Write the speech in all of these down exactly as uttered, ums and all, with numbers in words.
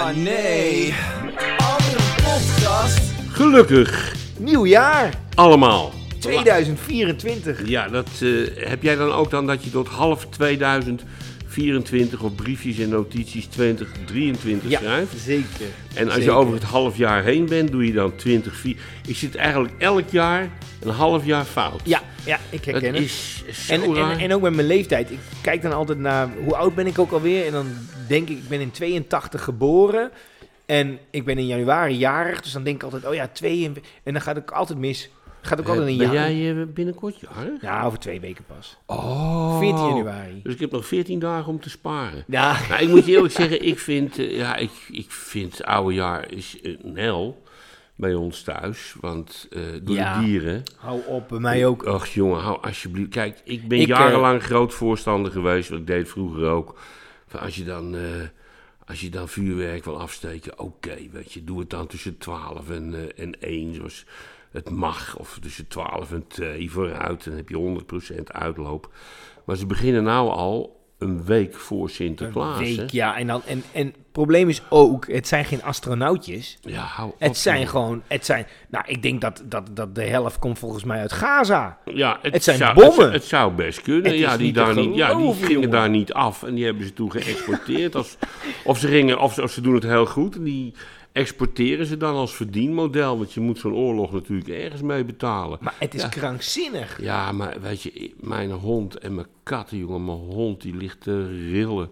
Oh nee. Andere podcast. Gelukkig. Nieuwjaar. Allemaal. tweeduizend vierentwintig. Ja, dat uh, heb jij dan ook dan dat je tot half tweeduizend vierentwintig op briefjes en notities twintig drieëntwintig Ja, schrijft? zeker. En als zeker. je over het half jaar heen bent, doe je dan twintig vier. Ik zit eigenlijk elk jaar een half jaar fout. Ja, ja, ik herken Dat het. is zo En, raar. en, en ook met mijn leeftijd. Ik kijk dan altijd naar, hoe oud ben ik ook alweer? En dan denk ik, ik ben in tweeëntachtig geboren. En ik ben in januari jarig. Dus dan denk ik altijd, oh ja, twee. En dan gaat het altijd mis. Gaat ook Uh, altijd een ben jaar. jij uh, binnenkort jarig? Ja, over twee weken pas. Oh. veertien januari. Dus ik heb nog veertien dagen om te sparen. Ja. Nou, ik moet je eerlijk zeggen, ik vind, uh, ja, ik, ik vind het oude jaar is een hel bij ons thuis. Want uh, door Ja. de dieren. Hou op, bij mij ook. Ach jongen, hou alsjeblieft. Kijk, ik ben Ik, jarenlang uh, groot voorstander geweest. Want ik deed vroeger ook. Van als je dan... Uh, Als je dan vuurwerk wil afsteken, oké, okay, weet je, doe het dan tussen twaalf en, uh, en één, zoals het mag. Of tussen twaalf en twee vooruit, dan heb je honderd procent uitloop. Maar ze beginnen nou al een week voor Sinterklaas. Een week, hè? ja. En, dan, en, en het probleem is ook, het zijn geen astronautjes. Ja, hou op. Het zijn man. gewoon, het zijn, nou, ik denk dat, dat, dat de helft komt volgens mij uit Gaza. Ja, het, Het zijn zou, bommen. Het, het zou best kunnen. Het is Ja, die, niet daar te niet, ja, die geloven, gingen jongen. daar niet af en die hebben ze toen geëxporteerd. als, of, ze gingen, of, ze, of ze doen het heel goed en die exporteren ze dan als verdienmodel. Want je moet zo'n oorlog natuurlijk ergens mee betalen. Maar het is Ja. krankzinnig. Ja, maar weet je, mijn hond en mijn katten, jongen, mijn hond die ligt te rillen.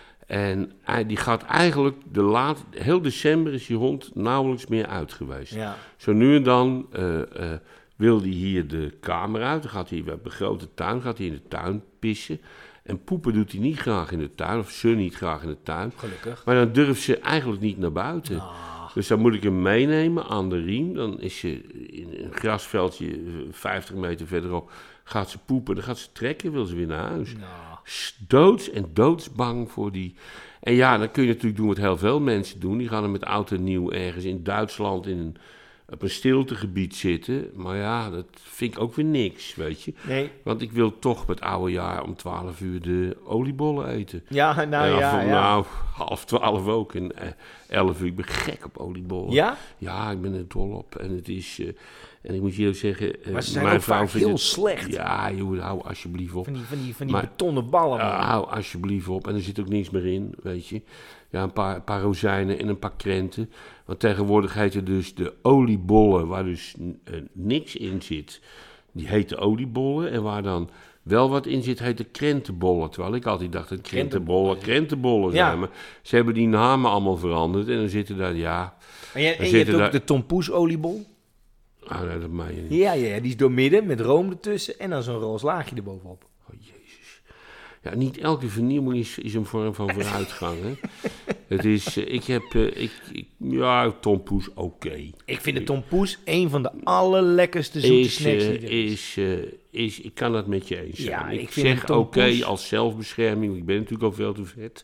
En hij, die gaat eigenlijk, de laat, heel december is die hond nauwelijks meer uit geweest. Ja. Zo nu en dan uh, uh, wil hij hier de kamer uit. Dan gaat hij bij een grote tuin, gaat hij in de tuin pissen. En poepen doet hij niet graag in de tuin, of ze niet graag in de tuin. Gelukkig. Maar dan durft ze eigenlijk niet naar buiten. Ah. Dus dan moet ik hem meenemen aan de riem. Dan is ze in een grasveldje vijftig meter verderop. Gaat ze poepen, dan gaat ze trekken, wil ze weer naar huis. Nou. Doods en doodsbang voor die... En ja, dan kun je natuurlijk doen wat heel veel mensen doen. Die gaan er met oud en nieuw ergens in Duitsland in een, op een stiltegebied zitten. Maar ja, dat vind ik ook weer niks, weet je. Nee. Want ik wil toch met oude jaar om twaalf uur de oliebollen eten. Ja, nou En ja, van, ja. Nou, half twaalf ook. En uh, elf uur, ik ben gek op oliebollen. Ja? Ja, ik ben er dol op. En het is... Uh, en ik moet je ook zeggen... Uh, Maar ze zijn mijn ook vrouw vaak vindt heel het- slecht. Ja, joh, hou alsjeblieft op. Van die, van die, van die Maar- betonnen ballen. man. Uh, hou alsjeblieft op. En er zit ook niks meer in, weet je. Ja, een paar, een paar rozijnen en een paar krenten. Want tegenwoordig heten dus de oliebollen, waar dus uh, niks in zit. Die heten oliebollen. En waar dan wel wat in zit, heten krentenbollen. Terwijl ik altijd dacht dat krentenbollen krentenbollen zijn. Ja. Maar ze hebben die namen allemaal veranderd. En dan zitten daar, ja... En je, en je hebt zitten ook daar- de tompoes oliebol. Oh, nee, dat meen je niet. Ja, ja, die is doormidden met room ertussen en dan zo'n roze laagje erbovenop. Oh, jezus. Ja, niet elke vernieuwing is, is een vorm van vooruitgang, hè. Het is, uh, ik heb, uh, ik, ik, ja, tompoes, oké. Okay. Ik vind de tompoes een van de allerlekkerste zoete Is, snacks die uh, er is. is, uh, is, ik kan dat met je eens zijn. Ja, ik, ik vind zeg een oké tompoes- als zelfbescherming, ik ben natuurlijk al veel te vet.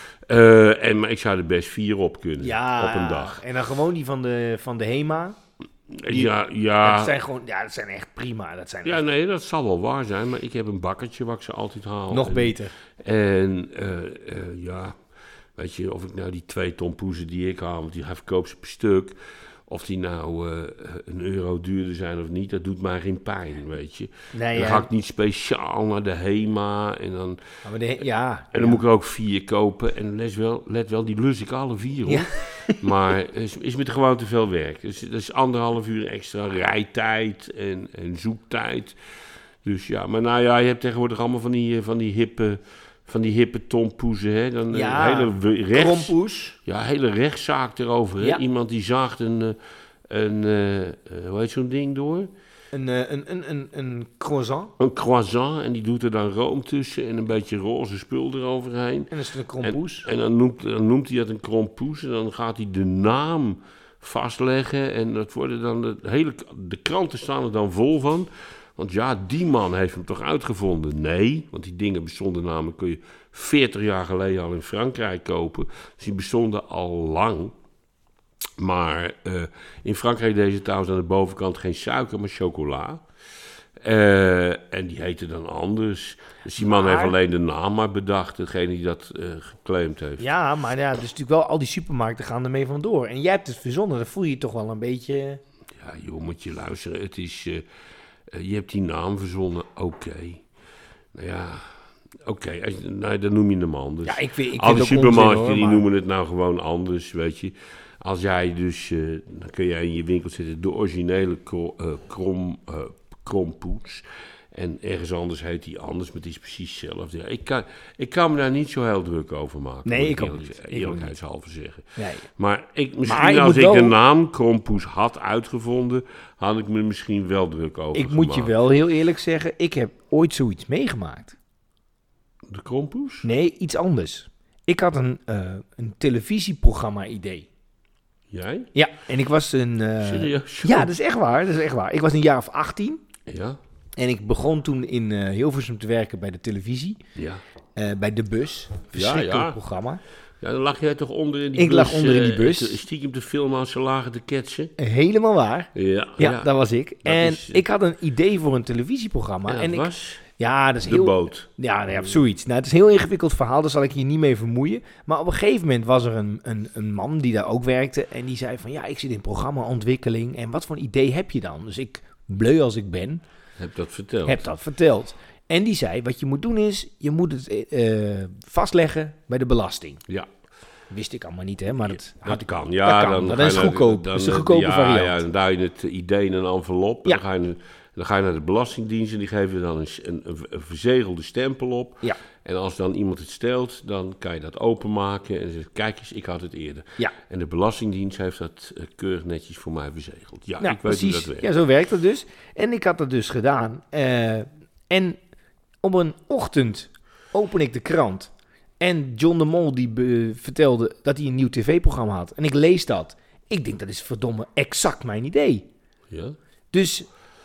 Uh, en, maar ik zou er best vier op kunnen, Ja, op een dag. en dan gewoon die van de, van de Hema. Die- ja, ja. Dat zijn gewoon, ja, dat zijn echt prima. Dat zijn Ja, echt nee, dat zal wel waar zijn, maar ik heb een bakkertje waar ik ze altijd haal. nog En- beter. En uh, uh, ja, weet je, of ik nou die twee tompoezen die ik haal, want die verkoop ze per stuk, of die nou uh, een euro duurder zijn of niet, dat doet mij geen pijn, weet je. Nee, En dan ja. ga ik niet speciaal naar de Hema en dan, Maar de, ja. en dan ja. moet ik er ook vier kopen. En let wel, let wel, die lus ik alle vier, hoor. Ja. Maar is, is met gewoon te veel werk. Dus dat is anderhalf uur extra rijtijd en, en zoektijd. Dus ja, maar nou ja, je hebt tegenwoordig allemaal van die, van die hippe... Van die hippe tompoezen, hè? Dan een Ja, hele we- rechts, Trompoes. ja, hele rechtszaak erover. Hè? Ja. Iemand die zaagt een, eh, een uh, uh, hoe heet zo'n ding door? Een, eh, een, een, een, een croissant. Een croissant en die doet er dan room tussen en een beetje roze spul eroverheen. En dan is het een krompoes. En, en dan, noemt, dan noemt hij het een krompoes en dan gaat hij de naam vastleggen. En dat worden dan de, hele, de kranten staan er dan vol van. Want ja, die man heeft hem toch uitgevonden? Nee, want die dingen bestonden namelijk, kun je veertig jaar geleden al in Frankrijk kopen. Dus die bestonden al lang. Maar uh, in Frankrijk deden ze trouwens aan de bovenkant geen suiker, maar chocola. Uh, en die heette dan anders. Dus die man Maar- heeft alleen de naam maar bedacht, degene die dat uh, geclaimd heeft. Ja, maar ja, dus natuurlijk wel al die supermarkten gaan ermee vandoor. En jij hebt het verzonnen, dan voel je je toch wel een beetje... Ja, joh, moet je luisteren. Het is, uh, uh, je hebt die naam verzonnen, oké. Okay. Nou ja, oké, okay. nou, dan noem je hem anders. Ja, ik vind, ik Al die vind het ook supermarkten onzin, hoor, die maar- noemen het nou gewoon anders, weet je. Als jij dus, uh, dan kun jij in je winkel zetten de originele kro, uh, krom, uh, krompoets. En ergens anders heet die anders, maar het is precies hetzelfde. Ja, ik, kan, ik kan me daar niet zo heel druk over maken. Nee, moet ik ook eerlijk- niet. Ik ook Eerlijkheidshalve zeggen. Nee. Maar ik, misschien Maar je als moet ik wel- de naam krompoes had uitgevonden, had ik me misschien wel druk over Ik moet je gemaakt. wel heel eerlijk zeggen, ik heb ooit zoiets meegemaakt. De krompoes? Nee, iets anders. Ik had een, uh, een televisieprogramma-idee. Jij? Ja, en ik was een... Uh, Serieus? ja, dat is echt waar, dat is echt waar. Ik was een jaar of achttien Ja? en ik begon toen in uh, Hilversum te werken bij de televisie. Ja. Uh, bij De Bus, verschrikkelijk ja. programma. Ja, dan lag jij toch onder in die Ik bus? lag onder in die eh, bus. te- Stiekem te filmen als ze lagen te ketsen. Helemaal waar. Ja, Ja, dat was ik. Dat en is, uh, ik had een idee voor een televisieprogramma. en en dat ik, was ja, dat is de heel... boot. Ja, nou ja, zoiets. Nou, het is een heel ingewikkeld verhaal, daar zal ik je niet mee vermoeien. Maar op een gegeven moment was er een, een, een man die daar ook werkte. En die zei van, ja, ik zit in programmaontwikkeling. En wat voor een idee heb je dan? Dus ik, bleu als ik ben, Heb dat verteld. heb dat verteld. En die zei, wat je moet doen is, je moet het uh, vastleggen bij de belasting. Ja. Wist ik allemaal niet, hè. Maar dat, Dat had ik, kan, ja. dat kan. Dan Dat ga je is naar goedkoop. dan, Dat is de goedkope ja, variant. Ja, dan duw je het idee in een envelop. En Ja. dan, ga je, dan ga je naar de Belastingdienst en die geven dan een, een, een verzegelde stempel op. Ja. En als dan iemand het stelt, dan kan je dat openmaken en zegt, kijk eens, ik had het eerder. Ja. En de Belastingdienst heeft dat uh, keurig netjes voor mij verzegeld. Ja, Nou, ik weet precies. hoe dat werkt. Ja, zo werkt het dus. En ik had dat dus gedaan. Uh, en op een ochtend open ik de krant. En John de Mol die be- vertelde dat hij een nieuw tv-programma had. En ik lees dat. Ik denk, dat is verdomme exact mijn idee. Ja? Dus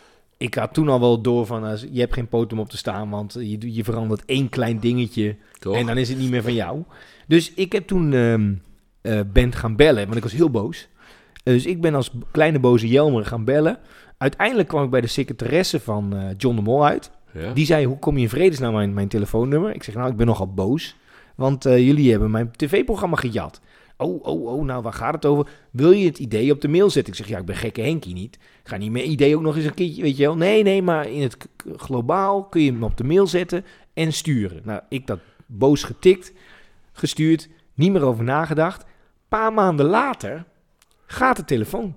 ik had toen al wel door van, uh, je hebt geen poot om op te staan, want je, je verandert één klein dingetje. Toch? En dan is het niet meer van jou. Dus ik heb toen um, uh, Ben gaan bellen, want ik was heel boos. Uh, dus ik ben als kleine boze Jelmer gaan bellen. Uiteindelijk kwam ik bij de secretaresse van uh, John de Mol uit. Ja? Die zei, hoe kom je in vredesnaam mijn, mijn telefoonnummer? Ik zeg, nou, ik ben nogal boos. Want uh, jullie hebben mijn tv-programma gejat. Oh, oh, oh, nou, waar gaat het over? Wil je het idee op de mail zetten? Ik zeg, ja, ik ben gekke Henkie niet. Ik ga niet mijn idee ook nog eens een keertje, weet je wel. Nee, nee, maar in het k- globaal kun je hem op de mail zetten en sturen. Nou, ik dat boos getikt, gestuurd, niet meer over nagedacht. Een paar maanden later gaat de telefoon.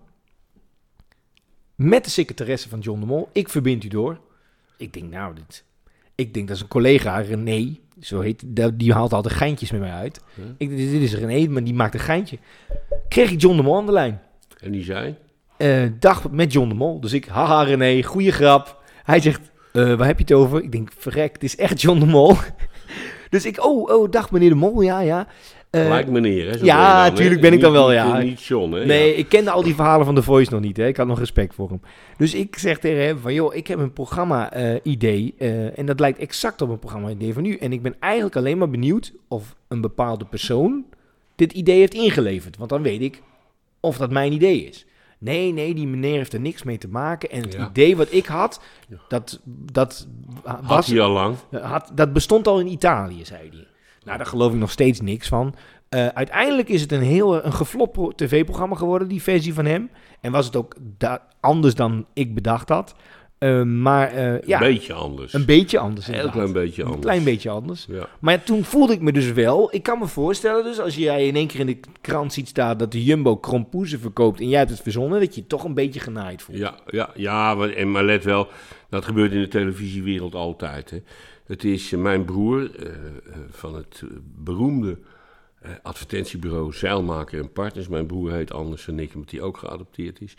Met de secretaresse van John de Mol. Ik verbind u door. Ik denk, nou, dit... Ik denk, dat is een collega, René. Zo heet, die haalt altijd geintjes met mij uit. Huh? Ik denk, dit is René, maar die maakt een geintje. Kreeg ik John de Mol aan de lijn. En die zei? Uh, dag met John de Mol. Dus ik, haha René, goeie grap. Hij zegt, uh, waar heb je het over? Ik denk, verrek, het is echt John de Mol. Dus ik, oh, oh, dag meneer de Mol, ja, ja. Uh, Gelijk meneer, hè? Zo ja, ben je dan, tuurlijk hè? ben ik dan Niet- wel, niet- ja. Niet John, hè? Nee, Ja. ik kende al die verhalen van The Voice nog niet. Hè. Ik had nog respect voor hem. Dus ik zeg tegen hem van, joh, ik heb een programma-idee. Uh, uh, en dat lijkt exact op een programma-idee van u. En ik ben eigenlijk alleen maar benieuwd of een bepaalde persoon dit idee heeft ingeleverd. Want dan weet ik of dat mijn idee is. Nee, nee, die meneer heeft er niks mee te maken. En het Ja. idee wat ik had, Ja. dat, dat, Had was, hij al lang? had, dat bestond al in Italië, zei hij. Nou, daar geloof ik nog steeds niks van. Uh, uiteindelijk is het een heel een geflopt tv-programma geworden, die versie van hem. En was het ook da- anders dan ik bedacht had. Uh, maar uh, ja, Een beetje anders. een beetje anders. Heel inderdaad. klein beetje Een anders. klein beetje anders. Ja. Maar ja, toen voelde ik me dus wel... Ik kan me voorstellen dus, als jij in één keer in de krant ziet staan... dat de Jumbo krompoezen verkoopt en jij hebt het verzonnen... dat je je toch een beetje genaaid voelt. Ja, ja, ja maar, en, maar let wel, dat gebeurt in de televisiewereld altijd. Hè. Het is uh, mijn broer uh, uh, van het uh, beroemde uh, advertentiebureau Zeilmaker en Partners. Mijn broer heet anders dan ik, omdat hij ook geadopteerd is.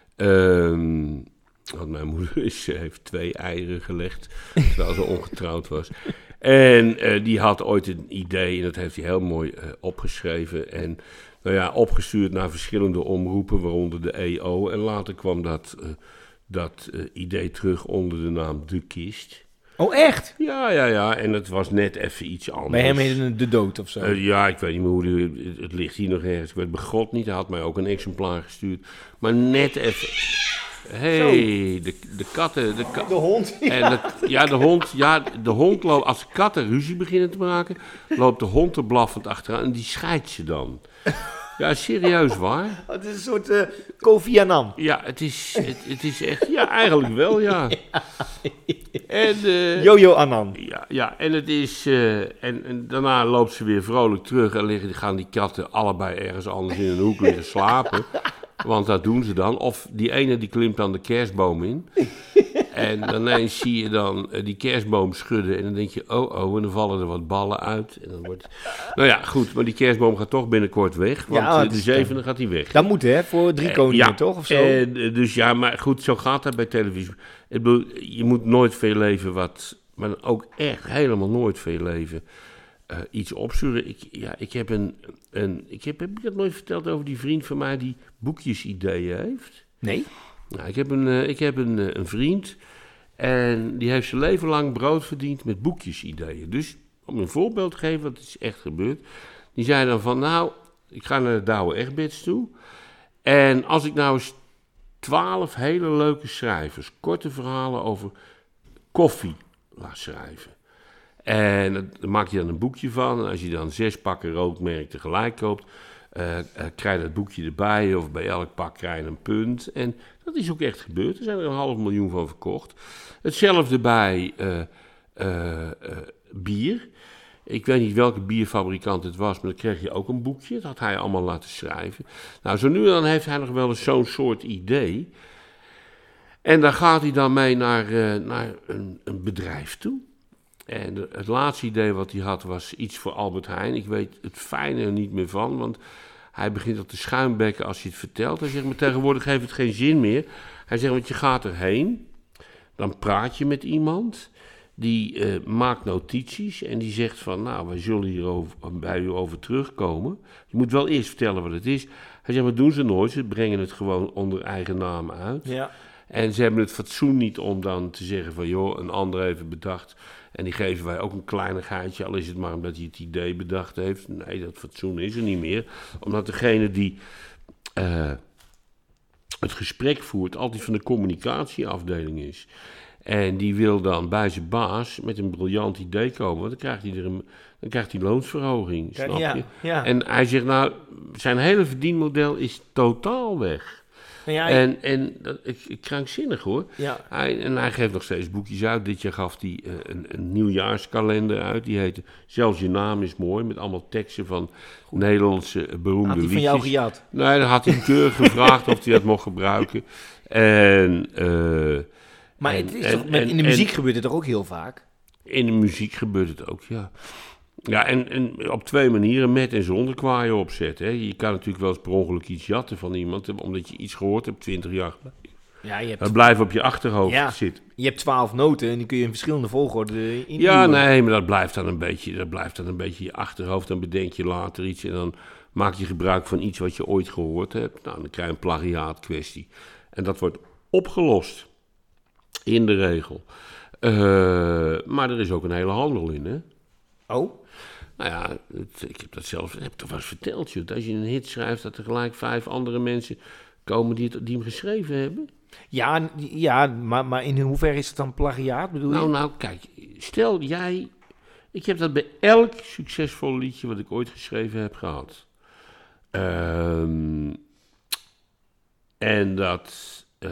Um, want mijn moeder is, heeft twee eieren gelegd, terwijl ze ongetrouwd was. En uh, die had ooit een idee, en dat heeft hij heel mooi uh, opgeschreven... en nou ja, opgestuurd naar verschillende omroepen, waaronder de E O. En later kwam dat, uh, dat uh, idee terug onder de naam De Kist. Oh, echt? Ja, ja, ja. En het was net even iets anders. Bij hem heette het De Dood of zo? Uh, ja, ik weet niet meer hoe... Die, het, het ligt hier nog ergens. Ik weet begot niet. Hij had mij ook een exemplaar gestuurd. Maar net even... hey, de, de katten... De, ka- De hond. en het, ja, de hond, ja, de hond loopt... Als katten ruzie beginnen te maken, loopt de hond er blaffend achteraan en die scheidt ze dan. Ja, serieus waar. Het is een soort uh, Kofi Annan. Ja, het is, het, het is echt... Ja, eigenlijk wel, ja. En, uh, Jojo Annan. Ja, ja, en het is... Uh, en, en daarna loopt ze weer vrolijk terug en liggen, gaan die katten allebei ergens anders in een hoek liggen slapen. Want dat doen ze dan. Of die ene die klimt dan de kerstboom in. En dan ineens zie je dan uh, die kerstboom schudden. En dan denk je, oh oh, en dan vallen er wat ballen uit. En dan wordt... Nou ja, goed, maar die kerstboom gaat toch binnenkort weg. Want ja, uh, de zevende gaat hij weg. Dat moet hè, voor drie koningen uh, ja, toch? Of zo? Uh, dus ja, maar goed, zo gaat dat bij televisie. Ik bedoel, je moet nooit veel leven wat... Maar ook echt helemaal nooit veel leven... Uh, iets opsturen. Ik, ja, ik heb een, een ik heb, heb ik dat nooit verteld over die vriend van mij die boekjesideeën heeft? Nee. Nou, ik heb een, uh, ik heb een, uh, een vriend en die heeft zijn leven lang brood verdiend met boekjesideeën. Dus om een voorbeeld te geven, wat is echt gebeurd. Die zei dan van, nou, ik ga naar de Douwe Egberts toe en als ik nou eens twaalf hele leuke schrijvers, korte verhalen over koffie laat schrijven. En daar maak je dan een boekje van. En als je dan zes pakken rookmerk tegelijk koopt, uh, uh, krijg je dat boekje erbij. Of bij elk pak krijg je een punt. En dat is ook echt gebeurd. Er zijn er een half miljoen van verkocht. Hetzelfde bij uh, uh, uh, bier. Ik weet niet welke bierfabrikant het was, maar dan kreeg je ook een boekje. Dat had hij allemaal laten schrijven. Nou, zo nu en dan heeft hij nog wel eens zo'n soort idee. En daar gaat hij dan mee naar, uh, naar een, een bedrijf toe. En het laatste idee wat hij had was iets voor Albert Heijn. Ik weet het fijne er niet meer van, want hij begint al te schuimbekken als hij het vertelt. Hij zegt, maar tegenwoordig heeft het geen zin meer. Hij zegt, want je gaat erheen, dan praat je met iemand, die uh, maakt notities en die zegt van, nou, wij zullen hier over, bij u over terugkomen. Je moet wel eerst vertellen wat het is. Hij zegt, maar doen ze nooit, ze brengen het gewoon onder eigen naam uit. Ja. En ze hebben het fatsoen niet om dan te zeggen van, joh, een ander heeft bedacht. En die geven wij ook een kleinigheidje, al is het maar omdat hij het idee bedacht heeft. Nee, dat fatsoen is er niet meer. Omdat degene die uh, het gesprek voert altijd van de communicatieafdeling is. En die wil dan bij zijn baas met een briljant idee komen. Want dan krijgt hij, er een, dan krijgt hij loonsverhoging, snap ja, je? Ja. En hij zegt, nou, zijn hele verdienmodel is totaal weg. Ja, en en dat, ik, ik krankzinnig hoor. Ja. Hij, en hij geeft nog steeds boekjes uit. Dit jaar gaf hij uh, een, een nieuwjaarskalender uit. Die heette Zelfs je naam is mooi. Met allemaal teksten van Goed. Nederlandse uh, beroemde had hij liedjes. Van jou gejat? Nee, dan had hij keurig gevraagd of hij dat mocht gebruiken. En, uh, maar en, het is en, toch, met, en, in de muziek en, gebeurt het toch ook heel vaak? In de muziek gebeurt het ook, ja. Ja, en, en op twee manieren, met en zonder kwaaien opzetten. Hè. Je kan natuurlijk wel eens per ongeluk iets jatten van iemand, omdat je iets gehoord hebt twintig jaar geleden. Ja, je hebt... Dat blijft op je achterhoofd ja, zitten. Je hebt twaalf noten en die kun je in verschillende volgorde in. Ja, nee, maar dat blijft dan een beetje, dat blijft dan een beetje je achterhoofd. Dan bedenk je later iets en dan maak je gebruik van iets wat je ooit gehoord hebt. Nou, dan krijg je een plagiaatkwestie. En dat wordt opgelost, in de regel. Uh, maar er is ook een hele handel in, hè. Oh? Nou ja, het, ik heb dat zelf, heb toch wel eens verteld, joh. Als je een hit schrijft, dat er gelijk vijf andere mensen komen die, het, die hem geschreven hebben. Ja, ja maar, maar in hoeverre is het dan plagiaat, bedoel nou, je? Nou, kijk, stel jij... Ik heb dat bij elk succesvol liedje wat ik ooit geschreven heb gehad. Um, en dat... Uh,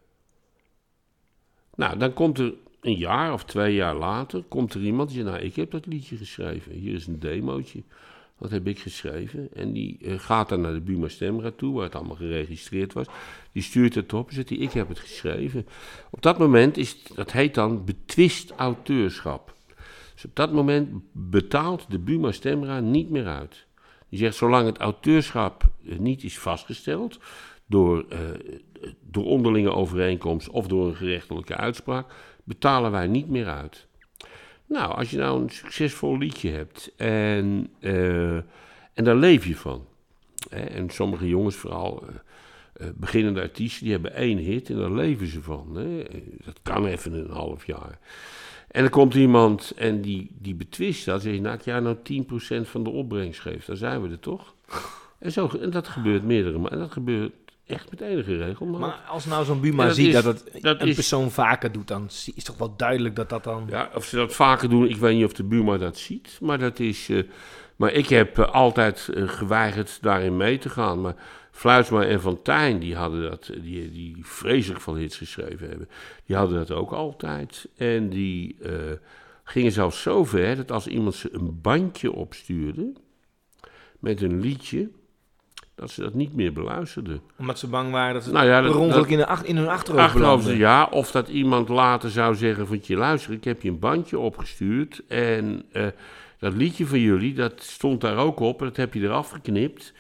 nou, dan komt er... Een jaar of twee jaar later komt er iemand die zegt, nou, ik heb dat liedje geschreven. Hier is een demootje. Dat heb ik geschreven. En die uh, gaat dan naar de Buma Stemra toe, waar het allemaal geregistreerd was. Die stuurt het op en zegt, ik heb het geschreven. Op dat moment is, dat heet dan betwist auteurschap. Dus op dat moment betaalt de Buma Stemra niet meer uit. Die zegt, zolang het auteurschap uh, niet is vastgesteld door, uh, door onderlinge overeenkomst of door een gerechtelijke uitspraak, betalen wij niet meer uit. Nou, als je nou een succesvol liedje hebt en, uh, en daar leef je van. Hè, en sommige jongens, vooral uh, uh, beginnende artiesten, die hebben één hit en daar leven ze van. Hè. Dat kan even een half jaar. En dan komt iemand en die, die betwist dat. Zeg je, nou, ik jij nou tien procent van de opbrengst geeft, dan zijn we er toch? En, zo, en dat gebeurt meerdere malen. En dat gebeurt echt met enige regelmaat. Maar als nou zo'n Buma Ja, dat ziet is- dat het dat een is- persoon vaker doet, dan is het toch wel duidelijk dat dat dan... Ja, of ze dat vaker doen, ik weet niet of de Buma dat ziet. Maar, dat is, uh, maar ik heb uh, altijd uh, geweigerd daarin mee te gaan. Maar Fluitsma en Van Tijn, die hadden dat, die, die vreselijk veel hits geschreven hebben, die hadden dat ook altijd. En die uh, gingen zelfs zo ver dat als iemand ze een bandje opstuurde met een liedje, dat ze dat niet meer beluisterden. Omdat ze bang waren dat ze Nou ja, dat- per ongeluk dat- in, de ach- in hun achterhoofd Achterhoofd, belanden. ja, of dat iemand later zou zeggen van, je luister, ik heb je een bandje opgestuurd en uh, dat liedje van jullie, dat stond daar ook op en dat heb je eraf geknipt.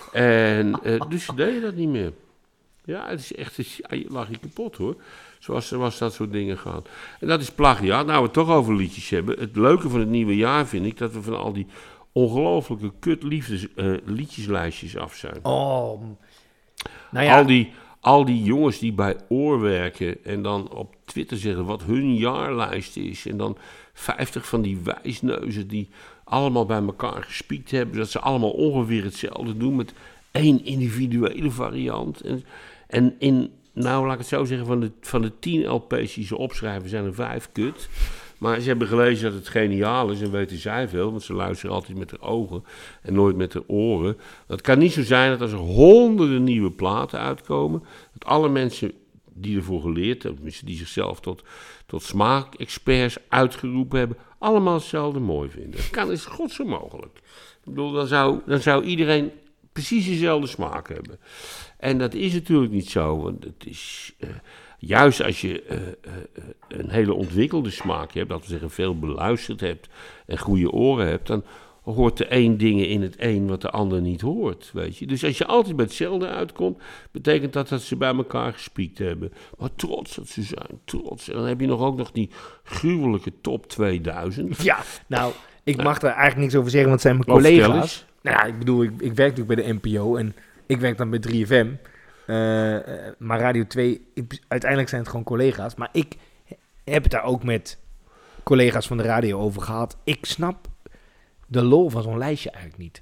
En uh, dus ze deden dat niet meer. Ja, het is echt, het is, ja, je lag je kapot hoor, zoals, zoals dat soort dingen gaan. En dat is plagiaat. Nou, we het toch over liedjes hebben. Het leuke van het nieuwe jaar vind ik dat we van al die ongelooflijke kut liefdes, uh, liedjeslijstjes af zijn. Oh, nou ja, Al die, al die jongens die bij Oor werken en dan op Twitter zeggen wat hun jaarlijst is. En dan vijftig van die wijsneuzen die allemaal bij elkaar gespiekt hebben. Dat ze allemaal ongeveer hetzelfde doen met één individuele variant. En, en in, nou laat ik het zo zeggen, van de, van de tien L P's die ze opschrijven zijn er vijf kut. Maar ze hebben gelezen dat het geniaal is en weten zij veel, want ze luisteren altijd met de ogen en nooit met de oren. Het kan niet zo zijn dat als er honderden nieuwe platen uitkomen, dat alle mensen die ervoor geleerd hebben, tenminste die zichzelf tot, tot smaakexperts uitgeroepen hebben, allemaal hetzelfde mooi vinden. Dat kan, is gods onmogelijk. Ik bedoel, dan zou, dan zou iedereen precies dezelfde smaak hebben. En dat is natuurlijk niet zo, want het is... Uh, Juist als je uh, uh, een hele ontwikkelde smaak hebt, dat we zeggen veel beluisterd hebt en goede oren hebt, dan hoort de een dingen in het een wat de ander niet hoort, weet je. Dus als je altijd bij hetzelfde uitkomt, betekent dat dat ze bij elkaar gespiekt hebben. Maar trots dat ze zijn, trots. En dan heb je nog ook nog die gruwelijke top tweeduizend. ja, nou, ik mag daar eigenlijk niks over zeggen, want het zijn mijn Of vertel collega's. eens. Nou ja, ik bedoel, ik, ik werk natuurlijk bij de N P O en ik werk dan bij drie F M. Uh, maar Radio twee, ik, uiteindelijk zijn het gewoon collega's. Maar ik heb het daar ook met collega's van de radio over gehad. Ik snap de lol van zo'n lijstje eigenlijk niet.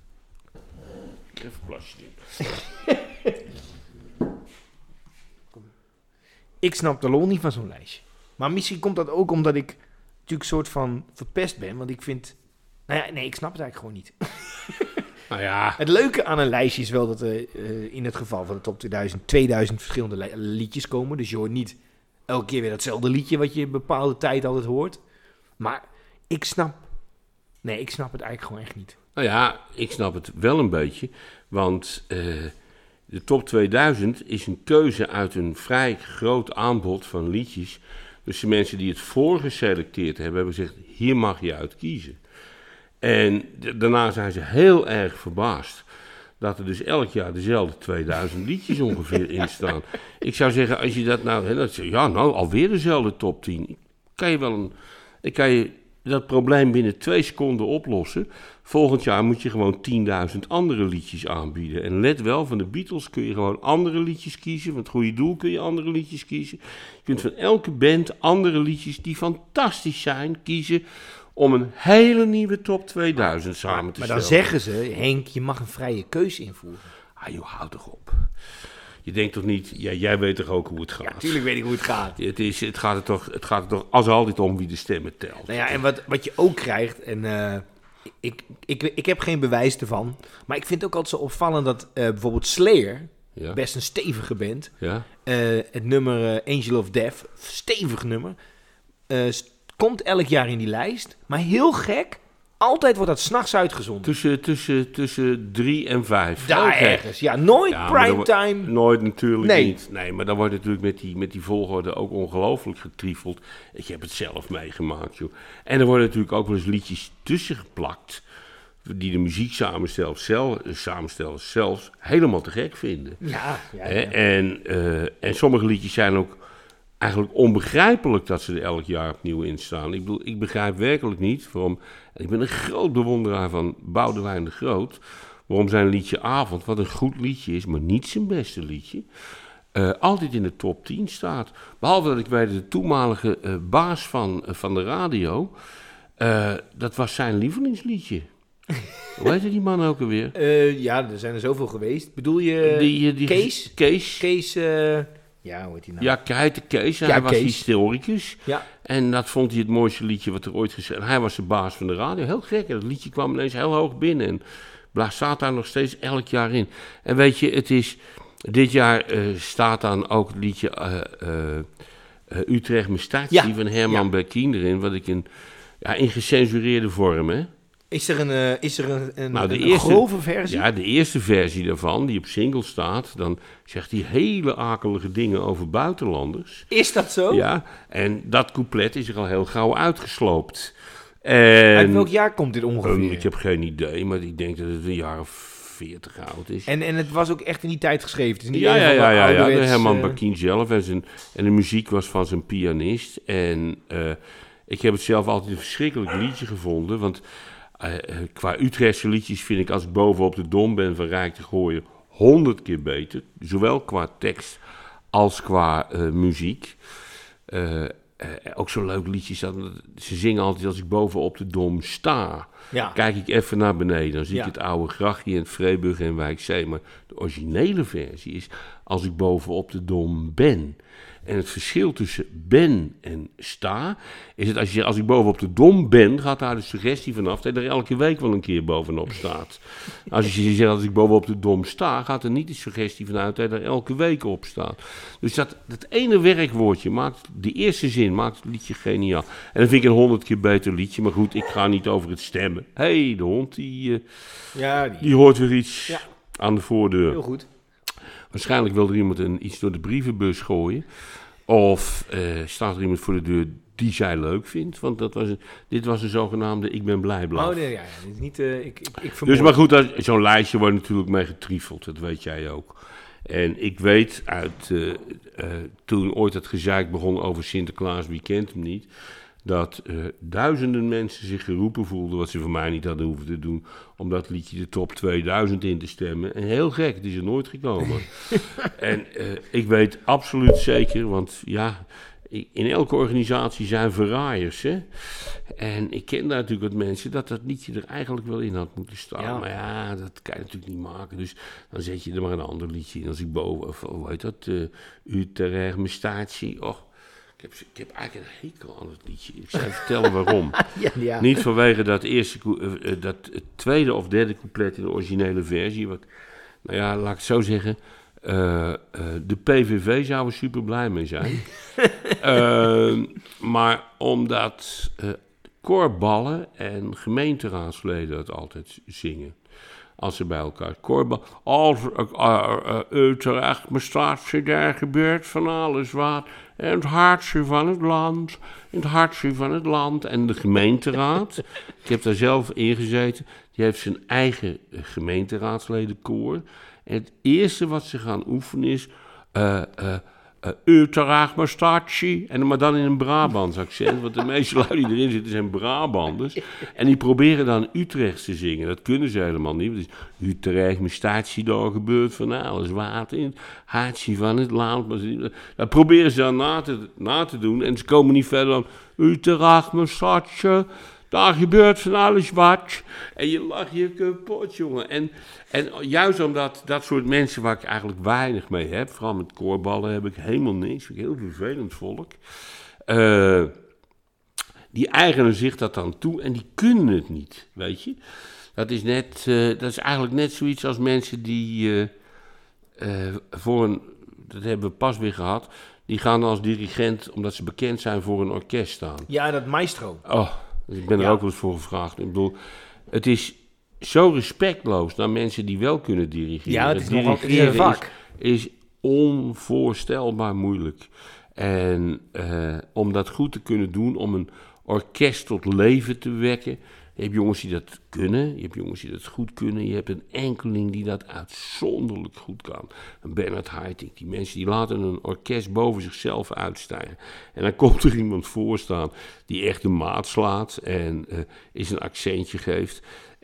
Even een plasje in. Ik snap de lol niet van zo'n lijstje. Maar misschien komt dat ook omdat ik natuurlijk soort van verpest ben. Want ik vind... Nou ja, nee, ik snap het eigenlijk gewoon niet. Nou ja, Het leuke aan een lijstje is wel dat er uh, in het geval van de top tweeduizend... tweeduizend verschillende li- liedjes komen. Dus je hoort niet elke keer weer datzelfde liedje wat je een bepaalde tijd altijd hoort. Maar ik snap... Nee, ik snap het eigenlijk gewoon echt niet. nou ja, ik snap het wel een beetje, want uh, de top tweeduizend is een keuze uit een vrij groot aanbod van liedjes. Dus de mensen die het voorgeselecteerd hebben, hebben gezegd, hier mag je uit kiezen. En d- daarna zijn ze heel erg verbaasd dat er dus elk jaar dezelfde tweeduizend liedjes ongeveer in staan. Ik zou zeggen, als je dat nou... Hè, dat je, ja, nou, alweer dezelfde top tien. Kan je wel een... Ik kan je dat probleem binnen twee seconden oplossen. Volgend jaar moet je gewoon tienduizend andere liedjes aanbieden. En let wel, van de Beatles kun je gewoon andere liedjes kiezen. Van het goede doel kun je andere liedjes kiezen. Je kunt van elke band andere liedjes die fantastisch zijn kiezen om een hele nieuwe top tweeduizend samen te Maar stellen. dan zeggen ze, Henk, je mag een vrije keuze invoeren. Ah joh, houd toch op. Je denkt toch niet, ja, jij weet toch ook hoe het gaat. Natuurlijk weet ik hoe het gaat. Het, is, het, gaat er toch, het gaat er toch als altijd om wie de stemmen telt. Nou ja, en wat, wat je ook krijgt, en uh, ik, ik, ik heb geen bewijs ervan, maar ik vind het ook altijd zo opvallend dat uh, bijvoorbeeld Slayer, Ja. best een stevige band, Ja? uh, het nummer uh, Angel of Death, stevig nummer, uh, st- komt elk jaar in die lijst, maar heel gek, altijd wordt dat 's nachts uitgezonden. Tussen, tussen, tussen drie en vijf. Daar Oké. ergens, ja, nooit Ja, maar dan primetime. Nooit natuurlijk Nee. niet. Nee, maar dan wordt natuurlijk met die, met die volgorde ook ongelooflijk getriefeld. Ik heb het zelf meegemaakt, joh. En er worden natuurlijk ook wel eens liedjes tussen geplakt die de muziek samenstelt zelf, samenstellers zelfs helemaal te gek vinden. Ja, ja, Hè? ja. En, uh, en sommige liedjes zijn ook eigenlijk onbegrijpelijk dat ze er elk jaar opnieuw in staan. Ik bedoel, ik begrijp werkelijk niet waarom... Ik ben een groot bewonderaar van Boudewijn de Groot. Waarom zijn liedje Avond, wat een goed liedje is, maar niet zijn beste liedje, uh, altijd in de top tien staat. Behalve dat ik weet dat de toenmalige uh, baas van, uh, van de radio, uh, dat was zijn lievelingsliedje. Hoe heet die man ook alweer? Uh, ja, er zijn er zoveel geweest. Bedoel je die, die, Kees? Kees. Kees, uh, ja, hoe heet die nou? Ja, hij heette Kees. Ja, hij was Kees. historicus. Ja. En dat vond hij het mooiste liedje wat er ooit geschreven. En hij was de baas van de radio. Heel gek. Dat liedje kwam ineens heel hoog binnen. En Blaas staat daar nog steeds elk jaar in. En weet je, het is... Dit jaar uh, staat dan ook het liedje uh, uh, uh, Utrecht Mestatie ja. van Herman ja. Berkien erin. Wat ik in, ja, in gecensureerde vorm, hè. Is er een, uh, is er een, een, nou, de een eerste, grove versie? Ja, de eerste versie daarvan, die op single staat, dan zegt hij hele akelige dingen over buitenlanders. Is dat zo? Ja, en dat couplet is er al heel gauw uitgesloopt. En, uit welk jaar komt dit ongeveer? Um, ik heb geen idee, maar ik denk dat het een jaar of veertig oud is. En, en het was ook echt in die tijd geschreven? Het is niet ja, ja, ja, ja, ja, ja. Herman uh... Berkien zelf en, zijn, en de muziek was van zijn pianist. En uh, ik heb het zelf altijd een verschrikkelijk liedje gevonden, want... Uh, qua Utrechtse liedjes vind ik als ik bovenop de Dom ben van Rijk te Gooien honderd keer beter. Zowel qua tekst als qua uh, muziek. Uh, uh, ook zo'n leuk liedje. Dat, ze zingen altijd als ik bovenop de Dom sta. Ja. Kijk ik even naar beneden. Dan zie ja. ik het oude grachtje en het Vreeburg en Wijkzee. Maar de originele versie is als ik bovenop de Dom ben. En het verschil tussen ben en sta, is het als, je, als ik bovenop de Dom ben, gaat daar de suggestie vanaf dat je er elke week wel een keer bovenop staat. Als je zegt als ik bovenop de Dom sta, gaat er niet de suggestie vanuit dat je er elke week op staat. Dus dat, dat ene werkwoordje maakt, de eerste zin maakt het liedje geniaal. En dan vind ik een honderd keer beter liedje, maar goed, ik ga niet over het stemmen. Hé, hey, de hond, die, uh, ja, die... die hoort weer iets ja. aan de voordeur. Heel goed. Waarschijnlijk wil er iemand een, iets door de brievenbus gooien. Of uh, staat er iemand voor de deur die zij leuk vindt. Want dat was een, dit was een zogenaamde ik ben blij blaf. Oh nee, ja, dit is niet... Uh, ik, ik, ik dus maar goed, dat, zo'n lijstje wordt natuurlijk mee getriefeld. Dat weet jij ook. En ik weet uit... Uh, uh, toen ooit het gezeik begon over Sinterklaas, wie kent hem niet... dat uh, duizenden mensen zich geroepen voelden... wat ze van mij niet hadden hoeven te doen... om dat liedje de top tweeduizend in te stemmen. En heel gek, het is er nooit gekomen. En uh, ik weet absoluut zeker... want ja, in elke organisatie zijn verraaiers, hè. En ik ken daar natuurlijk wat mensen... dat dat liedje er eigenlijk wel in had moeten staan. Ja. Maar ja, dat kan je natuurlijk niet maken. Dus dan zet je er maar een ander liedje in. Als ik boven... Of, hoe heet dat? Uh, Utrecht Mestatie... Och. Ik heb, ik heb eigenlijk een hekel aan het liedje. Ik zal je vertellen waarom. ja, ja. Niet vanwege dat eerste, uh, uh, dat uh, tweede of derde couplet in de originele versie. Wat, nou ja, laat ik het zo zeggen. Uh, uh, de P V V zou er super blij mee zijn. uh, maar omdat uh, koorballen en gemeenteraadsleden het altijd zingen. Als ze bij elkaar koorballen. Als uh, uh, Utrecht Mestatie, daar gebeurt van alles wat. In het hartje van het land. In het hartje van het land. En de gemeenteraad. Ik heb daar zelf in gezeten. Die heeft zijn eigen gemeenteraadsledenkoor. En het eerste wat ze gaan oefenen is... Uh, uh, uh, Utrecht Mestatie. En maar dan in een Brabants accent. Want de meeste lui die erin zitten zijn Brabanders. En die proberen dan Utrecht te zingen. Dat kunnen ze helemaal niet. Dus Utrecht Mestatie, daar gebeurt van alles. Water in het hartje van het land. Dat proberen ze dan na te, na te doen. En ze komen niet verder dan Utrecht Mestatie. Daar gebeurt van alles wat. En je lacht je kapot, jongen. En, en juist omdat dat soort mensen waar ik eigenlijk weinig mee heb... vooral met koorballen heb ik helemaal niks. Vind ik heel vervelend volk. Uh, die eigenen zich dat dan toe en die kunnen het niet, weet je. Dat is, net, uh, dat is eigenlijk net zoiets als mensen die uh, uh, voor een... dat hebben we pas weer gehad... die gaan als dirigent, omdat ze bekend zijn, voor een orkest staan. Ja, dat maestro. Oh... Dus ik ben er ja. ook wel eens voor gevraagd. Ik bedoel, het is zo respectloos naar mensen die wel kunnen dirigeren. Ja, het is nogal een vak. Is, is onvoorstelbaar moeilijk. En uh, om dat goed te kunnen doen, om een orkest tot leven te wekken... Je hebt jongens die dat kunnen, je hebt jongens die dat goed kunnen... je hebt een enkeling die dat uitzonderlijk goed kan. Een Bernard Haitink, die mensen die laten een orkest boven zichzelf uitstijgen. En dan komt er iemand voor staan die echt de maat slaat en uh, eens een accentje geeft...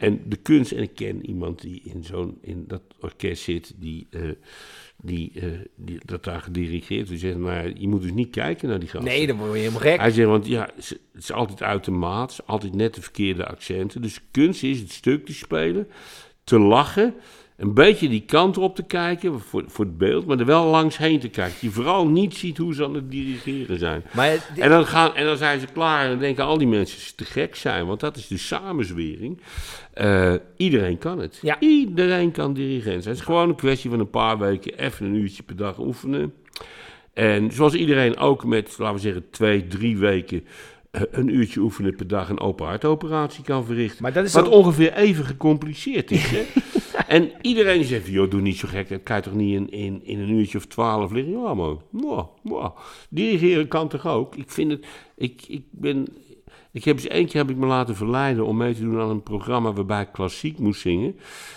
En de kunst, en ik ken iemand die in, zo'n, in dat orkest zit, die, uh, die, uh, die dat daar gedirigeerd. Die zegt, maar je moet dus niet kijken naar die gasten. Nee, dan word je helemaal gek. Hij zegt, want ja, het is altijd uit de maat, altijd net de verkeerde accenten. Dus kunst is het stuk te spelen, te lachen, een beetje die kant op te kijken voor, voor het beeld, maar er wel langs heen te kijken. Je vooral niet ziet hoe ze aan het dirigeren zijn. Maar dit... en, dan gaan, en dan zijn ze klaar en dan denken al die mensen dat ze te gek zijn, want dat is de samenzwering. Uh, iedereen kan het. Ja. Iedereen kan dirigent zijn. Het is gewoon een kwestie van een paar weken even een uurtje per dag oefenen. En zoals iedereen ook met, laten we zeggen, twee, drie weken uh, een uurtje oefenen per dag een open hartoperatie kan verrichten. Maar dat is wat ook... ongeveer even gecompliceerd is, hè? En iedereen zegt, joh, doe niet zo gek, dat kan je toch niet in, in, in een uurtje of twaalf liggen? Ja, man, wow, wow. Dirigeren kan toch ook? Ik vind het, ik, ik ben, ik heb eens één keer heb ik me laten verleiden om mee te doen aan een programma waarbij ik klassiek moest zingen.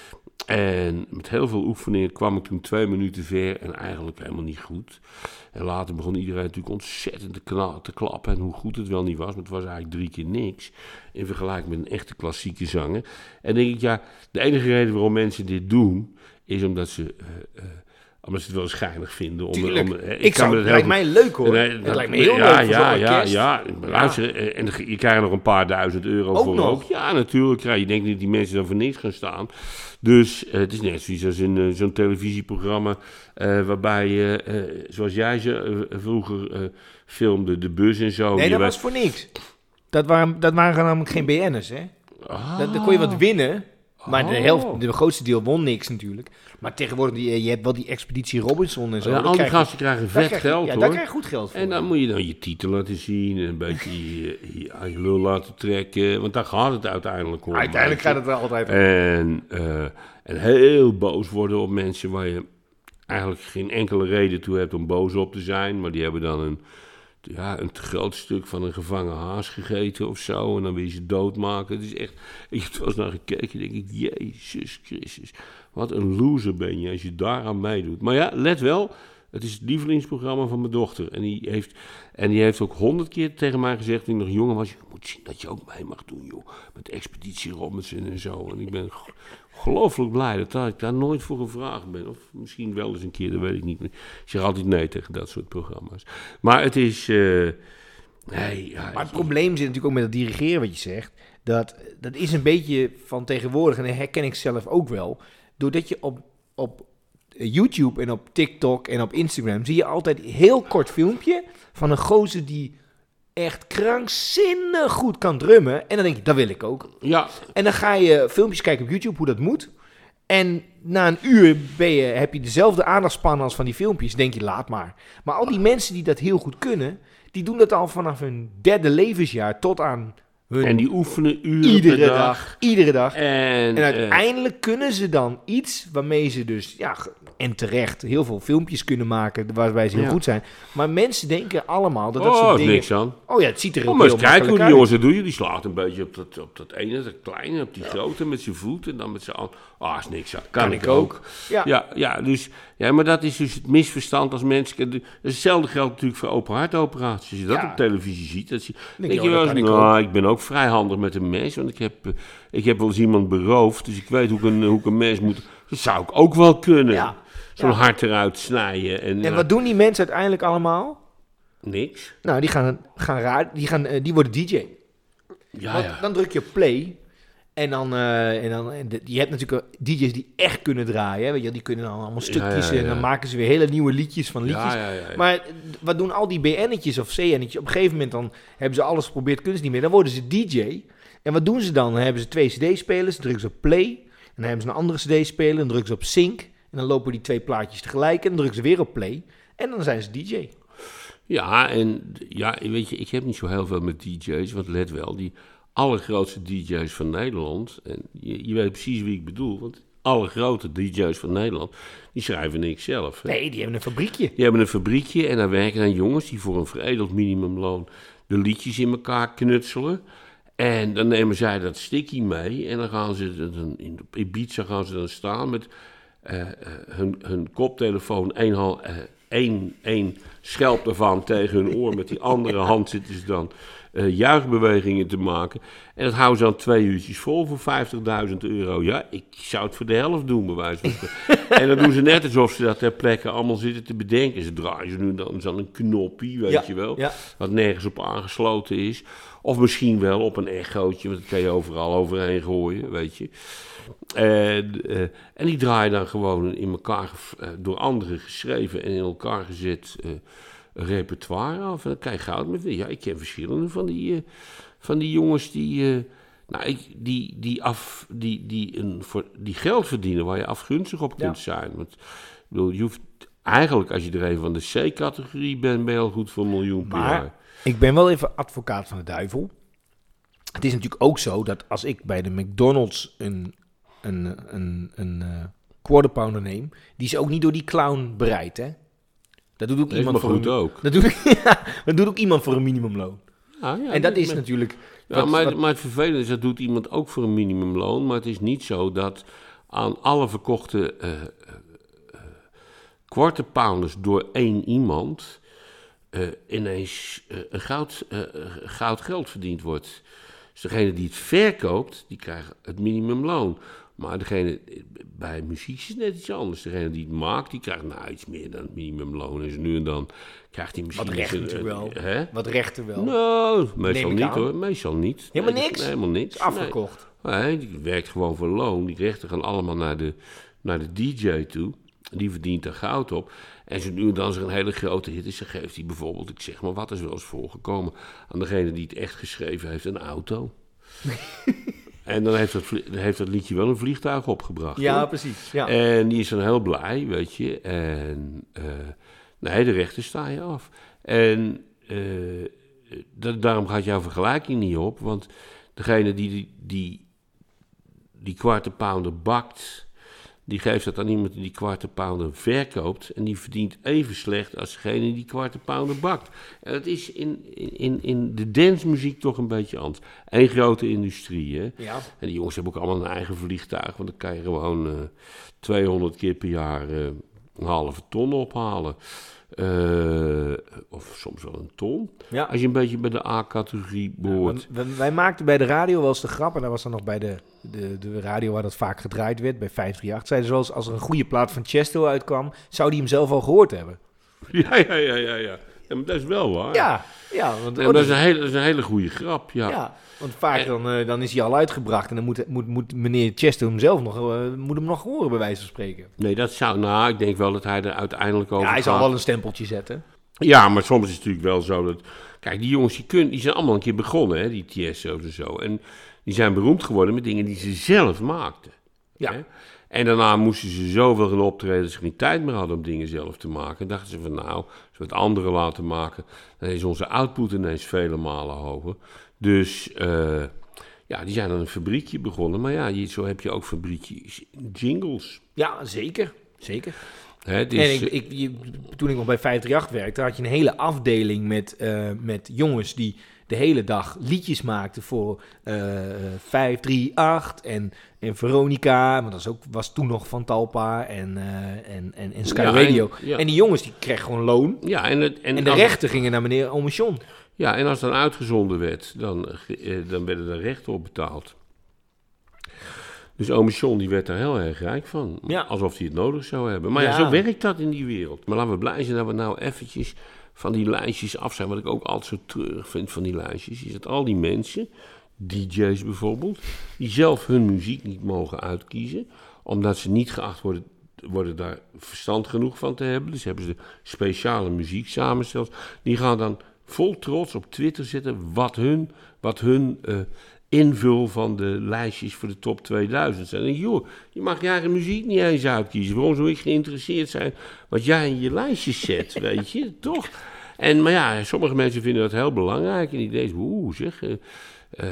En met heel veel oefeningen kwam ik toen twee minuten ver en eigenlijk helemaal niet goed. En later begon iedereen natuurlijk ontzettend te, kna- te klappen en hoe goed het wel niet was. Maar het was eigenlijk drie keer niks in vergelijking met een echte klassieke zanger. En denk ik, ja, de enige reden waarom mensen dit doen is omdat ze... Uh, uh, omdat ze het wel schijnig vinden. Om, Tuurlijk. Om, uh, ik ik zou, het lijkt mij leuk hoor. Nee, het dat, lijkt me heel ja, leuk ja, voor ja, orkest. ja, ja. Luister, ja. En je krijgt nog een paar duizend euro ook voor nog. ook. Ja, natuurlijk. Je denkt niet dat die mensen dan voor niks gaan staan. Dus uh, het is net zoiets als in uh, zo'n televisieprogramma uh, waarbij, uh, uh, zoals jij ze uh, vroeger uh, filmde, de bus en zo. Nee, dat was was voor niks. Dat waren, dat waren namelijk geen B N'ers, hè. Oh. Dat, dan kon je wat winnen. Maar de helft, de grootste deel won niks natuurlijk. Maar tegenwoordig, die, je hebt wel die Expeditie Robinson en zo. Ja, al die gasten krijgen vet krijg, geld, ja, hoor. daar krijg je goed geld voor. En dan moet je dan je titel laten zien en een beetje je, je, je lul laten trekken. Want daar gaat het uiteindelijk om. Uiteindelijk gaat het er altijd om. En, uh, en heel boos worden op mensen waar je eigenlijk geen enkele reden toe hebt om boos op te zijn. Maar die hebben dan een, ja, een te groot stuk van een gevangen haas gegeten of zo. En dan wil je ze doodmaken. Het is echt, ik heb er wel eens naar gekeken en denk ik, Jezus Christus. Wat een loser ben je als je daaraan meedoet. Maar ja, let wel, het is het lievelingsprogramma van mijn dochter. En die heeft, en die heeft ook honderd keer tegen mij gezegd, toen ik nog jonger was, je moet zien dat je ook mee mag doen, joh. Met Expeditie Robinson en zo. En ik ben ongelooflijk blij dat daar, ik daar nooit voor gevraagd ben. Of misschien wel eens een keer, dat weet ik niet. Ik zeg altijd nee tegen dat soort programma's. Maar het is... Uh, nee, ja, maar het je, probleem zit natuurlijk ook met het dirigeren wat je zegt. Dat, dat is een beetje van tegenwoordig, en dat herken ik zelf ook wel. Doordat je op, op YouTube en op TikTok en op Instagram zie je altijd een heel kort filmpje van een gozer die echt krankzinnig goed kan drummen. En dan denk je, dat wil ik ook. Ja. En dan ga je filmpjes kijken op YouTube hoe dat moet. En na een uur ben je, heb je dezelfde aandachtspannen als van die filmpjes. Denk je, laat maar. Maar al die mensen die dat heel goed kunnen, die doen dat al vanaf hun derde levensjaar tot aan hun... En die oefenen uren iedere per dag. dag. Iedere dag. En, en uiteindelijk uh, kunnen ze dan iets waarmee ze dus, ja, en terecht heel veel filmpjes kunnen maken waarbij ze heel ja. goed zijn. Maar mensen denken allemaal dat dat oh, soort dingen... niks aan. Oh ja, het ziet er heel, oh, maar heel eens kijken hoe die uit. jongens dat doen. Die slaat een beetje op dat, op dat ene, dat kleine, op die ja. grote met zijn voet en dan met zijn... Ah, oh, is niks aan. Kan, kan ik, ik ook. ook. Ja. Ja, ja, dus, ja, maar dat is dus het misverstand als mensen... Hetzelfde geldt natuurlijk voor open hartoperaties. Als je dat ja. op televisie ziet, dat je, denk, denk je wel eens... Nou, ik, ik ben ook vrij handig met een mes, want ik heb, uh, ik heb wel eens iemand beroofd, dus ik weet hoe ik een, hoe ik een mes moet... Dat zou ik ook wel kunnen. Ja. Zo'n ja. hart eruit snijden. En, en ja. wat doen die mensen uiteindelijk allemaal? Niks. Nou, die gaan, gaan raar, die, gaan, uh, die worden D J. Ja, Want ja. Dan druk je op play. En dan, uh, en dan en de, je hebt natuurlijk D J's die echt kunnen draaien. Hè? Weet je, die kunnen dan allemaal stukjes ja, ja, ja. en dan maken ze weer hele nieuwe liedjes van liedjes. Ja, ja, ja, ja. Maar wat doen al die B N'tjes of C N'tjes? Op een gegeven moment dan hebben ze alles geprobeerd, kunnen ze niet meer. Dan worden ze D J. En wat doen ze dan? Dan hebben ze twee cd-spelers, dan drukken ze op play. En dan hebben ze een andere cd-speler, dan drukken ze op sync. En dan lopen die twee plaatjes tegelijk en dan drukken ze weer op play. En dan zijn ze D J. Ja, en ja, weet je, ik heb niet zo heel veel met D J's. Want let wel, die allergrootste D J's van Nederland... En je, je weet precies wie ik bedoel, want alle grote D J's van Nederland... die schrijven niks zelf. Hè? Nee, die hebben een fabriekje. Die hebben een fabriekje en daar werken dan jongens... die voor een veredeld minimumloon de liedjes in elkaar knutselen... En dan nemen zij dat sticky mee en dan gaan ze dan in Ibiza gaan ze dan staan met uh, uh, hun, hun koptelefoon, één, uh, één, één schelp ervan tegen hun oor, met die andere hand zitten ze dan uh, juichbewegingen te maken. En dat houden ze dan twee uurtjes vol voor vijftigduizend euro. Ja, ik zou het voor de helft doen, bij wijze van spreken. En dan doen ze net alsof ze dat ter plekke allemaal zitten te bedenken. Ze draaien ze nu dan zo'n knopje, weet Ja, je wel, ja. wat nergens op aangesloten is. Of misschien wel op een echootje, want dat kan je overal overheen gooien, weet je. En, uh, en die draaien dan gewoon in elkaar, uh, door anderen geschreven en in elkaar gezet uh, repertoire af. En dan kan je goud met. Ja, ik ken verschillende van die, uh, van die jongens die, uh, nou, ik, die, die, af, die, die, een, voor, die geld verdienen waar je afgunstig op kunt ja. zijn. Want, ik bedoel, je hoeft eigenlijk, als je er even van de C-categorie bent, ben je al goed voor een miljoen per maar, jaar. Ik ben wel even advocaat van de duivel. Het is natuurlijk ook zo dat als ik bij de McDonald's een, een, een, een uh, quarter pounder neem, die is ook niet door die clown bereid, hè? Dat doet ook dat iemand voor goed een, ook. Dat doet, ja, dat doet ook iemand voor een minimumloon. Ah, ja, en dat is met, natuurlijk. Ja, wat, maar, wat, maar het vervelende is dat doet iemand ook voor een minimumloon, maar het is niet zo dat aan alle verkochte uh, uh, uh, quarter pounders door één iemand Uh, ineens uh, een goud, uh, goud geld verdiend wordt. Dus degene die het verkoopt, die krijgt het minimumloon. Maar degene, bij muziek is het net iets anders. Degene die het maakt, die krijgt nou iets meer dan het minimumloon. En nu en dan krijgt hij misschien... Wat rechten natuurlijk wel. Hè? Wat rechten wel. Nou, meestal niet aan. hoor. Meestal niet. Helemaal nee, niks? Helemaal niks. Het is afgekocht. Nee. Nee, die werkt gewoon voor loon. Die rechten gaan allemaal naar de, naar de D J toe. Die verdient daar goud op. En zo nu en dan er een hele grote hit is, dan geeft hij bijvoorbeeld, ik zeg maar wat, is wel eens voorgekomen, aan degene die het echt geschreven heeft, een auto. En dan heeft dat, heeft dat liedje wel een vliegtuig opgebracht. Ja, hoor. precies. Ja. En die is dan heel blij, weet je. En uh, nee, de rechten sta je af. En uh, da- daarom gaat jouw vergelijking niet op, want degene die die, die, die quarter pounder bakt, die geeft dat aan iemand die die quarter pounder verkoopt. En die verdient even slecht als degene die die quarter pounder bakt. En dat is in, in, in de dancemuziek toch een beetje anders. Eén grote industrie, hè. Ja. En die jongens hebben ook allemaal een eigen vliegtuig. Want dan kan je gewoon uh, tweehonderd keer per jaar uh, een halve ton ophalen. Uh, of soms wel een ton. Ja. Als je een beetje bij de A-categorie behoort. Ja, wij, wij maakten bij de radio wel eens de grap, en dat was dan nog bij de, de, de radio waar dat vaak gedraaid werd, bij vijf drie acht. Zeiden ze wel eens, als er een goede plaat van Chesto uitkwam, zou die hem zelf al gehoord hebben. Ja, ja, ja, ja, ja. Ja, maar dat is wel waar. Ja, ja. Want, ja, dat, is een hele, dat is een hele goede grap, ja. Ja, want vaak dan, uh, dan is hij al uitgebracht en dan moet, moet, moet meneer Chesto hem zelf nog, uh, moet hem nog horen, bij wijze van spreken. Nee, dat zou, nou, ik denk wel dat hij er uiteindelijk over Ja, hij gaat. zal wel een stempeltje zetten. Ja, maar soms is het natuurlijk wel zo dat... Kijk, die jongens die, kun, die zijn allemaal een keer begonnen, hè, die Tiesto's en zo. En die zijn beroemd geworden met dingen die ze zelf maakten. Ja. Hè? En daarna moesten ze zoveel gaan optreden dat ze geen tijd meer hadden om dingen zelf te maken. En dachten ze van nou, als we het anderen laten maken, dan is onze output ineens vele malen hoger. Dus uh, ja, die zijn dan een fabriekje begonnen. Maar ja, je, zo heb je ook fabriekjes jingles. Ja, zeker. Zeker. Hè, dus, en ik, ik, je, toen ik nog bij vijf drie acht werkte, had je een hele afdeling met, uh, met jongens die de hele dag liedjes maakten voor uh, vijf drie acht en, en Veronica, want dat was, ook, was toen nog van Talpa en, uh, en, en, en Sky ja, Radio. En, ja. en die jongens die kregen gewoon loon. Ja, en, het, en, en de als, rechten gingen naar meneer Omechon. Ja, en als dan uitgezonden werd, dan, uh, dan werden er rechten op betaald. Dus ome John die werd daar heel erg rijk van. Ja. Alsof hij het nodig zou hebben. Maar ja. ja, zo werkt dat in die wereld. Maar laten we blij zijn dat we nou eventjes van die lijstjes af zijn. Wat ik ook altijd zo treurig vind van die lijstjes, is dat al die mensen, D J's bijvoorbeeld, die zelf hun muziek niet mogen uitkiezen, omdat ze niet geacht worden, worden daar verstand genoeg van te hebben. Dus hebben ze speciale muziek samensteld. Die gaan dan vol trots op Twitter zetten wat hun, wat hun uh, invul van de lijstjes voor de top tweeduizend zijn. En joh, je mag je eigen muziek niet eens uitkiezen. Waarom zou ik geïnteresseerd zijn wat jij in je lijstjes zet, weet je, toch? En, maar ja, sommige mensen vinden dat heel belangrijk. En die denken, oeh, zeg, uh, uh,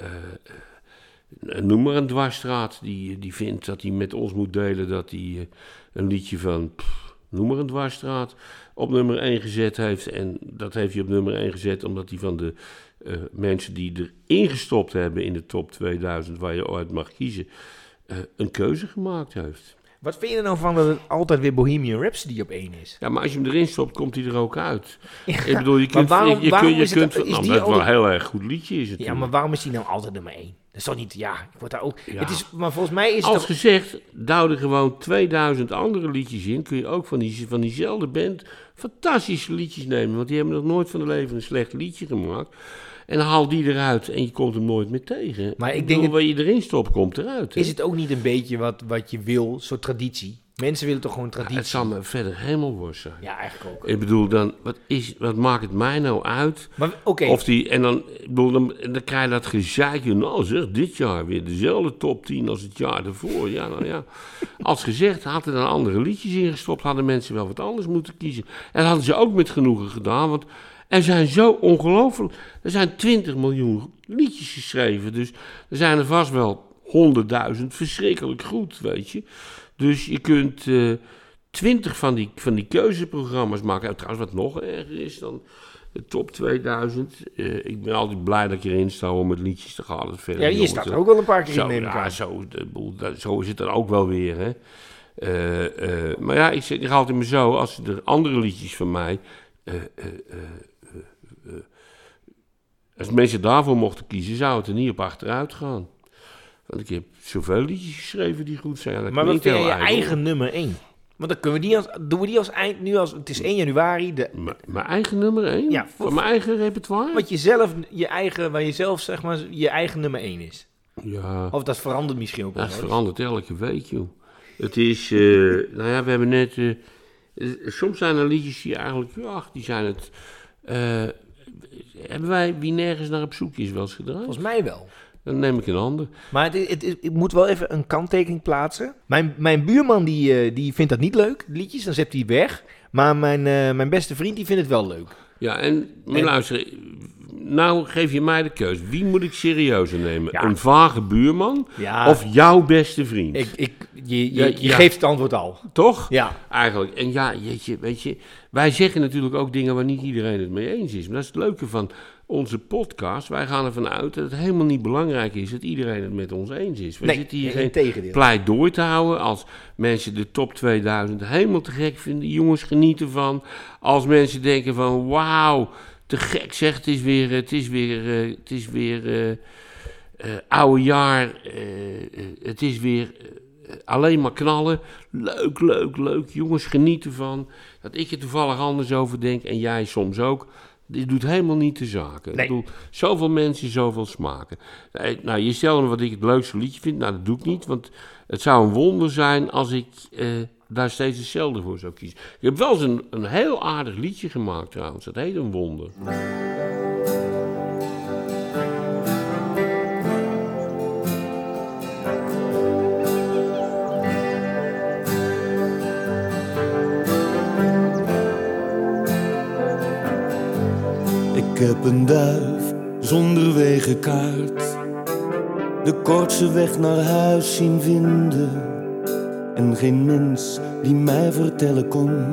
uh, noem maar een dwarsstraat, die, die vindt dat hij met ons moet delen dat hij uh, een liedje van, pff, noem maar een dwarsstraat, op nummer één gezet heeft. En dat heeft hij op nummer één gezet omdat hij van de uh, mensen die erin gestopt hebben in de top tweeduizend, waar je ooit mag kiezen, uh, een keuze gemaakt heeft. Wat vind je er nou van dat het altijd weer Bohemian Rhapsody op één is? Ja, maar als je hem erin stopt, komt hij er ook uit. Ja, ik bedoel, je kunt... waarom, je, je waarom kunt, je is kunt het, is nou, die dat is wel een altijd... heel erg goed liedje is het. Ja, maar waarom is die nou altijd nummer één? Dat is toch niet... Ja, ik word daar ook... Ja. Het is, maar volgens mij is het... Als toch- gezegd, douw er gewoon tweeduizend andere liedjes in. Kun je ook van, die, van diezelfde band fantastische liedjes nemen. Want die hebben nog nooit van hun leven een slecht liedje gemaakt. En haal die eruit en je komt hem nooit meer tegen. Maar ik ik denk bedoel, het- wat je erin stopt, komt eruit. hè? Is het ook niet een beetje wat, wat je wil, soort traditie? Mensen willen toch gewoon Ja, traditie? het zal me verder helemaal worst zijn. Ja, eigenlijk ook. Ik bedoel, dan, wat, is, wat maakt het mij nou uit? Maar oké, Of die, en dan, ik bedoel, dan, dan krijg je dat gezeikje. Nou zeg, dit jaar weer dezelfde top tien als het jaar ervoor. Ja, nou ja. Als gezegd, hadden er dan andere liedjes ingestopt, hadden mensen wel wat anders moeten kiezen. En dat hadden ze ook met genoegen gedaan, want er zijn zo ongelooflijk... Er zijn twintig miljoen liedjes geschreven, dus er zijn er vast wel honderdduizend verschrikkelijk goed, weet je. Dus je kunt eh, twintig van die, van die keuzeprogramma's maken. En trouwens, wat nog erger is dan de top tweeduizend. Uh, ik ben altijd blij dat ik erin sta om met liedjes te gaan. Dat verder ja, je jongens, staat er dat- ook wel een paar keer zo, in, neem ik ja, aan. zo, de boel, dat, zo is het dan ook wel weer, hè. Eh, eh, maar ja, ik, zeg, ik ga altijd maar zo, als er andere liedjes van mij... eh, eh, eh, eh, eh, als mensen daarvoor mochten kiezen, zou het er niet op achteruit gaan. Want ik heb zoveel liedjes geschreven die goed zijn. Ja, dat Maar wat klinkt vind je heel je ijdel. eigen nummer één? Want dan kunnen we die als, doen we die als eind, nu als, het is één januari, de, M- Mijn eigen nummer één? Ja, voor- Van mijn eigen repertoire? wat je zelf, je eigen, waar je zelf zeg maar, je eigen nummer één is. Ja, Of dat verandert misschien ook wel. dat eens. verandert elke week, joh. Het is, eh, nou ja, we hebben net... eh, eh, soms zijn er liedjes die eigenlijk, ja, die zijn het... eh, hebben wij Wie Nergens Naar op Zoek Is wel eens gedraaid? Volgens mij wel. Dan neem ik een ander. Maar het, het, het- ik moet wel even een kanttekening plaatsen. Mijn, mijn buurman die, eh, die vindt dat niet leuk, de liedjes, dan zet hij weg. Maar mijn, eh, mijn beste vriend die vindt het wel leuk. Ja, en, maar En- luister, nou geef je mij de keus. Wie moet ik serieuzer nemen? Ja. Een vage buurman Ja, of jouw beste vriend? ik, ik, je, je, Ja, je ja. geeft het antwoord al. Toch? Ja, Eigenlijk. En ja, jeetje, weet je, wij zeggen natuurlijk ook dingen waar niet iedereen het mee eens is. Maar dat is het leuke van onze podcast. Wij gaan ervan uit dat het helemaal niet belangrijk is dat iedereen het met ons eens is. We nee, zitten hier in geen tegendeel. pleidooi te houden. Als mensen de top tweeduizend helemaal te gek vinden, jongens genieten van. Als mensen denken van wauw, te gek zeg, het is weer, het is weer, uh, het is weer uh, uh, oude jaar, uh, uh, het is weer uh, alleen maar knallen. Leuk, leuk, leuk, jongens genieten van. Dat ik er toevallig anders over denk en jij soms ook. Dit doet helemaal niet de zaken. Nee. Ik bedoel, zoveel mensen, zoveel smaken. Eh, Nou, je stelde me wat ik het leukste liedje vind. Nou, dat doe ik niet, want het zou een wonder zijn als ik eh, daar steeds hetzelfde voor zou kiezen. Ik heb wel eens een, een heel aardig liedje gemaakt trouwens. Dat heet Een Wonder. Ik heb een duif zonder wegenkaart, de kortste weg naar huis zien vinden. En geen mens die mij vertellen kon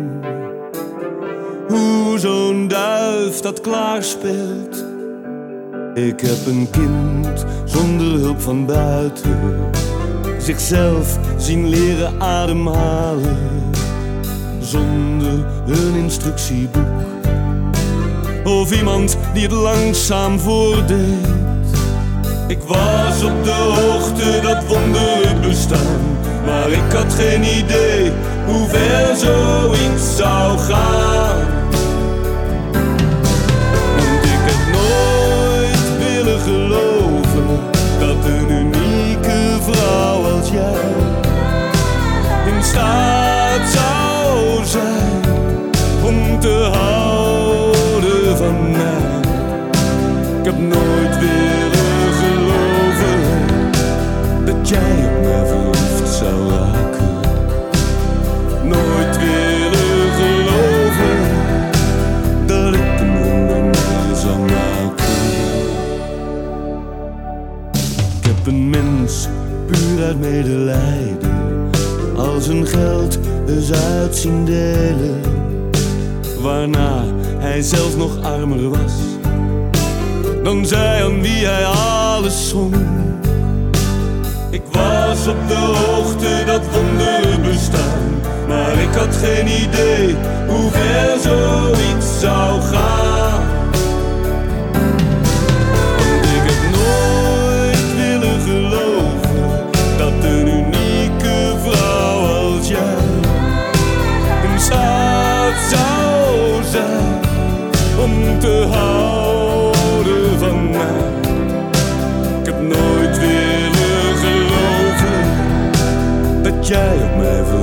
hoe zo'n duif dat klaarspeelt. Ik heb een kind zonder hulp van buiten, zichzelf zien leren ademhalen, zonder een instructieboek of iemand die het langzaam voordeed. Ik was op de hoogte dat wonderen bestaan, maar ik had geen idee hoe ver zoiets zou gaan. Want ik heb nooit willen geloven dat een unieke vrouw als jij in staat zou zijn om te houden van mij. Ik heb nooit willen geloven dat jij op mij verliefd zou raken. Nooit willen geloven dat ik een wonder mee zou maken. Ik heb een mens puur uit medelijden als een geld eens uit zien delen, waarna hij zelf nog armer was dan zij aan wie hij alles zong. Ik was op de hoogte dat wonderen bestaan, geen idee hoe ver zoiets zou gaan. Want ik heb nooit willen geloven dat een unieke vrouw als jij in staat zou zijn om te houden van mij. Ik heb nooit willen geloven dat jij op mij vertrouwt.